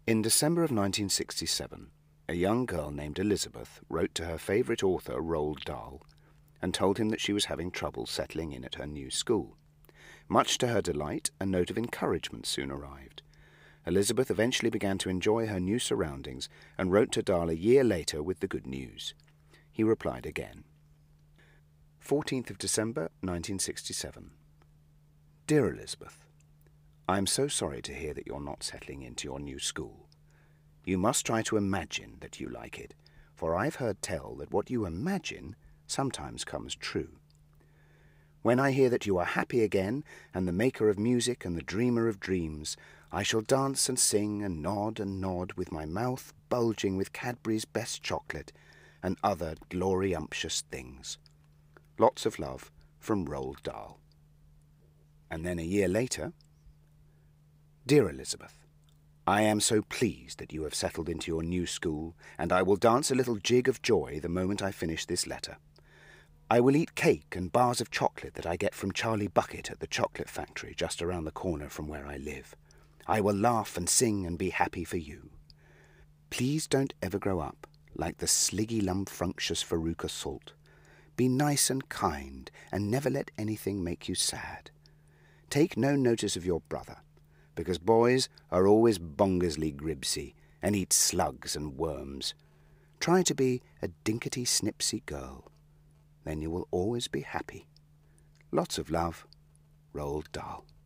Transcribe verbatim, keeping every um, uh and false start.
In December of nineteen sixty-seven, a young girl named Elizabeth wrote to her favourite author, Roald Dahl, and told him that she was having trouble settling in at her new school. Much to her delight, a note of encouragement soon arrived. Elizabeth eventually began to enjoy her new surroundings and wrote to Dahl a year later with the good news. He replied again. fourteenth of December, nineteen sixty-seven. Dear Elizabeth, I am so sorry to hear that you're not settling into your new school. You must try to imagine that you like it, for I've heard tell that what you imagine sometimes comes true. When I hear that you are happy again, and the maker of music and the dreamer of dreams, I shall dance and sing and nod and nod with my mouth bulging with Cadbury's best chocolate and other glory-umptious things. Lots of love from Roald Dahl. And then a year later, Dear Elizabeth, I am so pleased that you have settled into your new school, and I will dance a little jig of joy the moment I finish this letter. I will eat cake and bars of chocolate that I get from Charlie Bucket at the chocolate factory just around the corner from where I live. I will laugh and sing and be happy for you. Please don't ever grow up like the sliggy lumpfunctious Veruca Salt. Be nice and kind, and never let anything make you sad. Take no notice of your brother, because boys are always bongersly gribsy and eat slugs and worms. Try to be a dinkety-snipsy girl. Then you will always be happy. Lots of love, Roald Dahl.